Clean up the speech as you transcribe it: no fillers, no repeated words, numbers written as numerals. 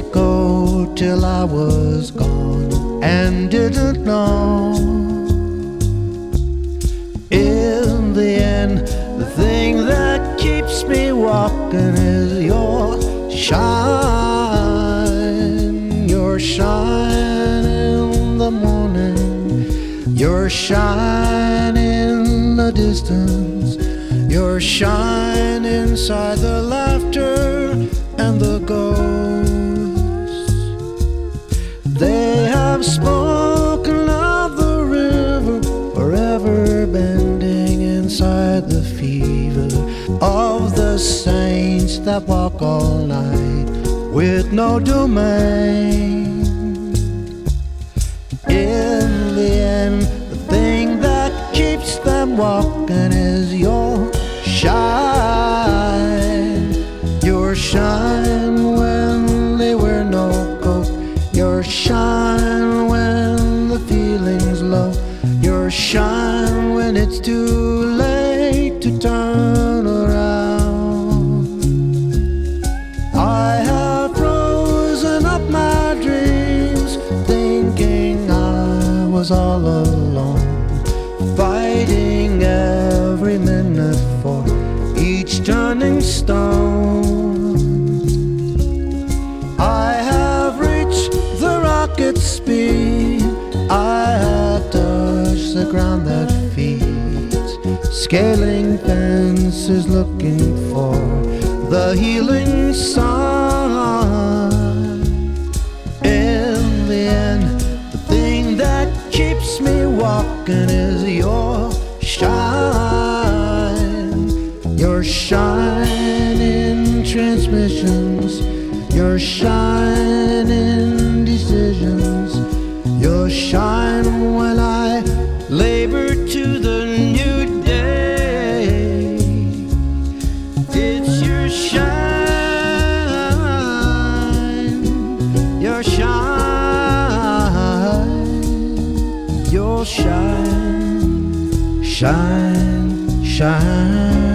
go till I was gone and didn't know. In the end, the thing that keeps me walking is your shine. Your shine in the morning, your shine in the distance, your shine inside the laughter and the ghosts. They have spoken of the river forever bending inside the fever of the saints that walk all night with no domain. In the end, the thing that keeps them walking is your shine. Your shine when they wear no coat, your shine when the feeling's low, your shine when it's too late to turn around. I have frozen up my dreams, thinking I was all alone, fighting every minute for each turning stone. I have reached the rocket speed, I have touched the ground that feeds, scaling fences looking for the healing sun. In the end, the thing that keeps me walking is your shine. Your shine in transmissions, your shine in decisions, your shine when I labor to the new day. It's your shine, your shine, your shine, shine, shine.